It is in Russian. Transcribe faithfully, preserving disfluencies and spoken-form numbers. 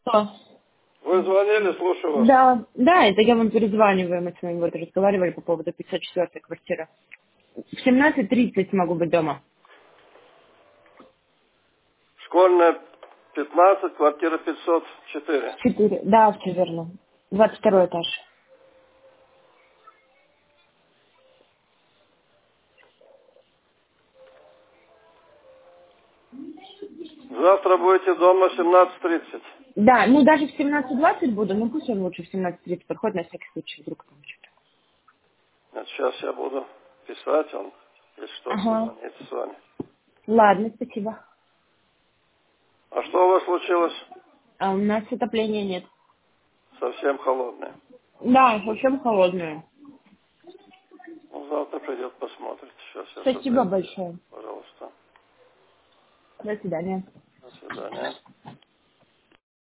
Что? Вы звонили, слушаю вас. Да, да, это я вам перезваниваю, мы с вами вот разговаривали по поводу пятьсот четвёртой квартиры. В семнадцать тридцать могу быть дома. Школьная пятнадцать, квартира пятьсот четыре. Четыре, да, все верно. Двадцать второй этаж. Завтра будете дома семнадцать тридцать. Да, ну даже в семнадцать двадцать буду, ну пусть он лучше в семнадцать тридцать подходит на всякий случай, вдруг там что-то. Значит, сейчас я буду писать, он, если что, Ага. созвонится с вами. Ладно, спасибо. А что у вас случилось? А у нас отопления нет. Совсем холодное. Да, совсем холодная. Ну, завтра придет, посмотрит. Сейчас я Спасибо созову. большое. Пожалуйста. До свидания. До свидания.